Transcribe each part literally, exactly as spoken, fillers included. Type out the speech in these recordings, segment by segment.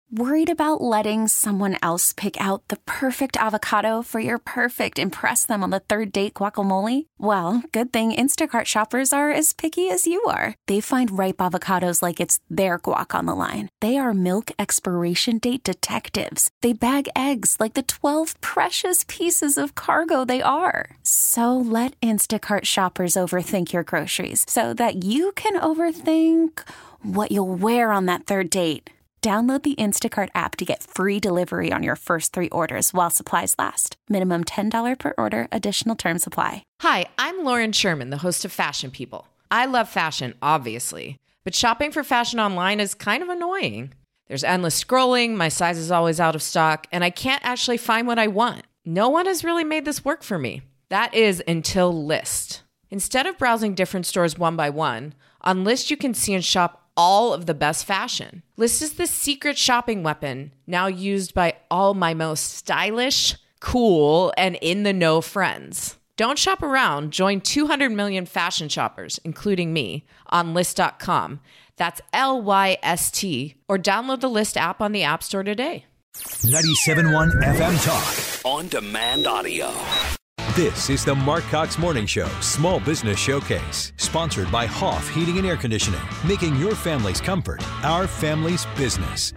Worried about letting someone else pick out the perfect avocado for your perfect impress them on the third date guacamole? Well, good thing Instacart shoppers are as picky as you are. They find ripe avocados like it's their guac on the line. They are milk expiration date detectives. They bag eggs like the twelve precious pieces of cargo they are. So let Instacart shoppers overthink your groceries so that you can overthink what you'll wear on that third date. Download the Instacart app to get free delivery on your first three orders while supplies last. Minimum ten dollars per order. Additional terms apply. Hi, I'm Lauren Sherman, the host of Fashion People. I love fashion, obviously, but shopping for fashion online is kind of annoying. There's endless scrolling, my size is always out of stock, and I can't actually find what I want. No one has really made this work for me. That is until Lyst. Instead of browsing different stores one by one, on Lyst you can see and shop all of the best fashion. Lyst is the secret shopping weapon now used by all my most stylish, cool, and in-the-know friends. Don't shop around. Join two hundred million fashion shoppers, including me, on Lyst dot com. That's L Y S T. Or download the Lyst app on the App Store today. ninety-seven point one F M Talk. On demand audio. This is the Mark Cox Morning Show Small Business Showcase, sponsored by Hoff Heating and Air Conditioning, making your family's comfort our family's business.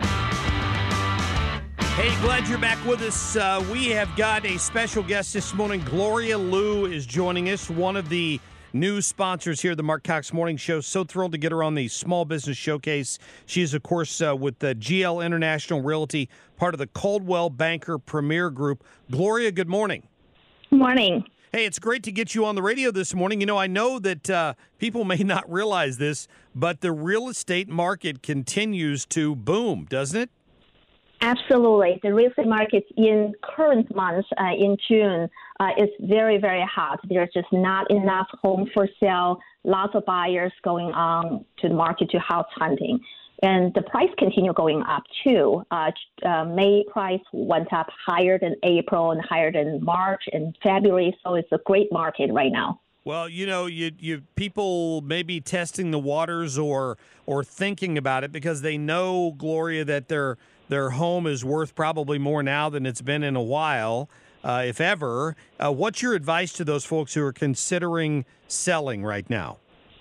Hey, glad you're back with us. Uh, we have got a special guest this morning. Gloria Liu is joining us, one of the new sponsors here at the Mark Cox Morning Show. So thrilled to get her on the Small Business Showcase. She is, of course, uh, with the G L International Realty, part of the Coldwell Banker Premier Group. Gloria, good morning. Morning. Hey, it's great to get you on the radio this morning. You know, I know that uh, people may not realize this, but the real estate market continues to boom, doesn't it? Absolutely. The real estate market in current months, uh, in June, uh, is very, very hot. There's just not enough home for sale. Lots of buyers going on to the market to house hunting. And the price continue going up, too. Uh, uh, May price went up higher than April and higher than March and February, so it's a great market right now. Well, you know, you you people may be testing the waters or or thinking about it because they know, Gloria, that their their home is worth probably more now than it's been in a while, uh, if ever. Uh, what's your advice to those folks who are considering selling right now?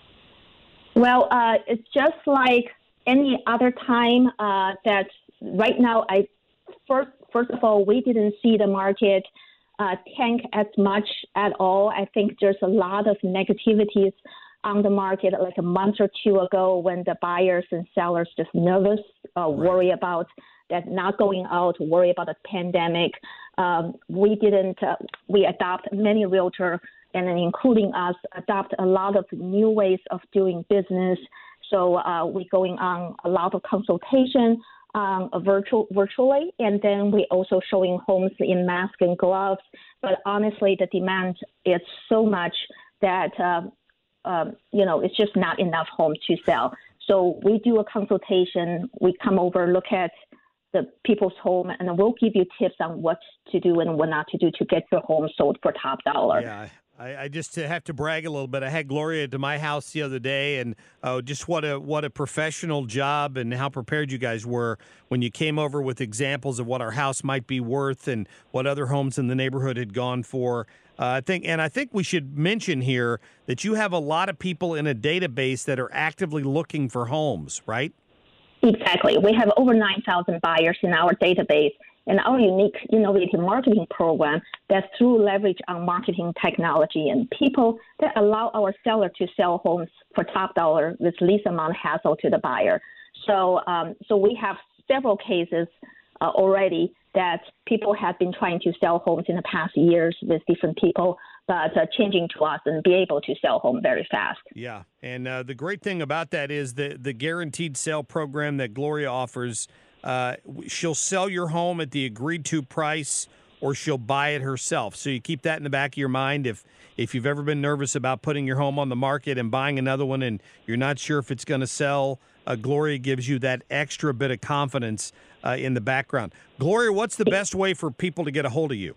Well, uh, it's just like any other time uh, that right now, I first first of all, we didn't see the market uh, tank as much at all. I think there's a lot of negativities on the market like a month or two ago when the buyers and sellers just nervous, uh, worry about that not going out, worry about the pandemic. Um, we didn't, uh, we adopt many realtor and then including us, adopt a lot of new ways of doing business. So uh, we're going on a lot of consultation um, virtual, virtually, and then we also showing homes in mask and gloves. But honestly, the demand is so much that, uh, um, you know, it's just not enough homes to sell. So we do a consultation. We come over, look at the people's home, and we'll give you tips on what to do and what not to do to get your home sold for top dollar. Yeah. I, I just have to brag a little bit. I had Gloria to my house the other day, and oh, just what a what a professional job and how prepared you guys were when you came over with examples of what our house might be worth and what other homes in the neighborhood had gone for. Uh, I think, and I think we should mention here that you have a lot of people in a database that are actively looking for homes, right? Exactly. We have over nine thousand buyers in our database. And our unique innovative marketing program that's through leverage on marketing technology and people that allow our seller to sell homes for top dollar with least amount of hassle to the buyer. So, um, so we have several cases uh, already that people have been trying to sell homes in the past years with different people, but uh, changing to us and be able to sell home very fast. Yeah, and uh, the great thing about that is the the guaranteed sale program that Gloria offers. Uh, she'll sell your home at the agreed-to price, or she'll buy it herself. So you keep that in the back of your mind. If if you've ever been nervous about putting your home on the market and buying another one and you're not sure if it's going to sell, uh, Gloria gives you that extra bit of confidence uh, in the background. Gloria, what's the best way for people to get a hold of you?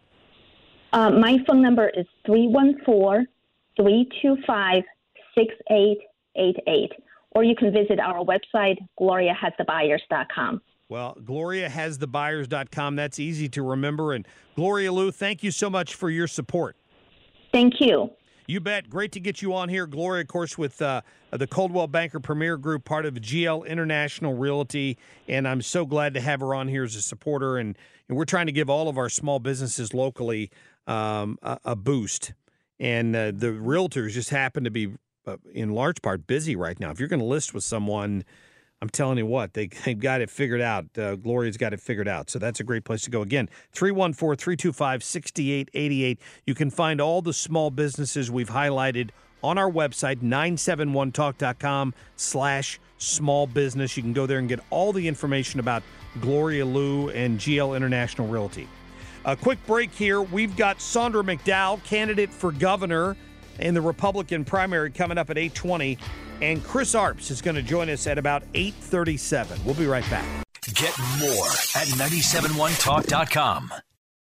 Uh, my phone number is three one four, three two five, six eight eight eight, or you can visit our website, gloria has the buyers dot com. Well, Gloria has the buyers dot com. That's easy to remember. And Gloria Liu, thank you so much for your support. Thank you. You bet. Great to get you on here. Gloria, of course, with uh, the Coldwell Banker Premier Group, part of G L International Realty. And I'm so glad to have her on here as a supporter. And, and we're trying to give all of our small businesses locally um, a, a boost. And uh, the realtors just happen to be, uh, in large part, busy right now. If you're going to list with someone, I'm telling you what, they, they've got it figured out. Uh, Gloria's got it figured out. So that's a great place to go. Again, three one four, three two five, six eight eight eight. You can find all the small businesses we've highlighted on our website, nine seven one talk dot com slash small business. You can go there and get all the information about Gloria Liu and G L International Realty. A quick break here. We've got Sondra McDowell, candidate for governor in the Republican primary, coming up at eight twenty. And Chris Arps is going to join us at about eight thirty-seven. We'll be right back. Get more at nine seven one talk dot com.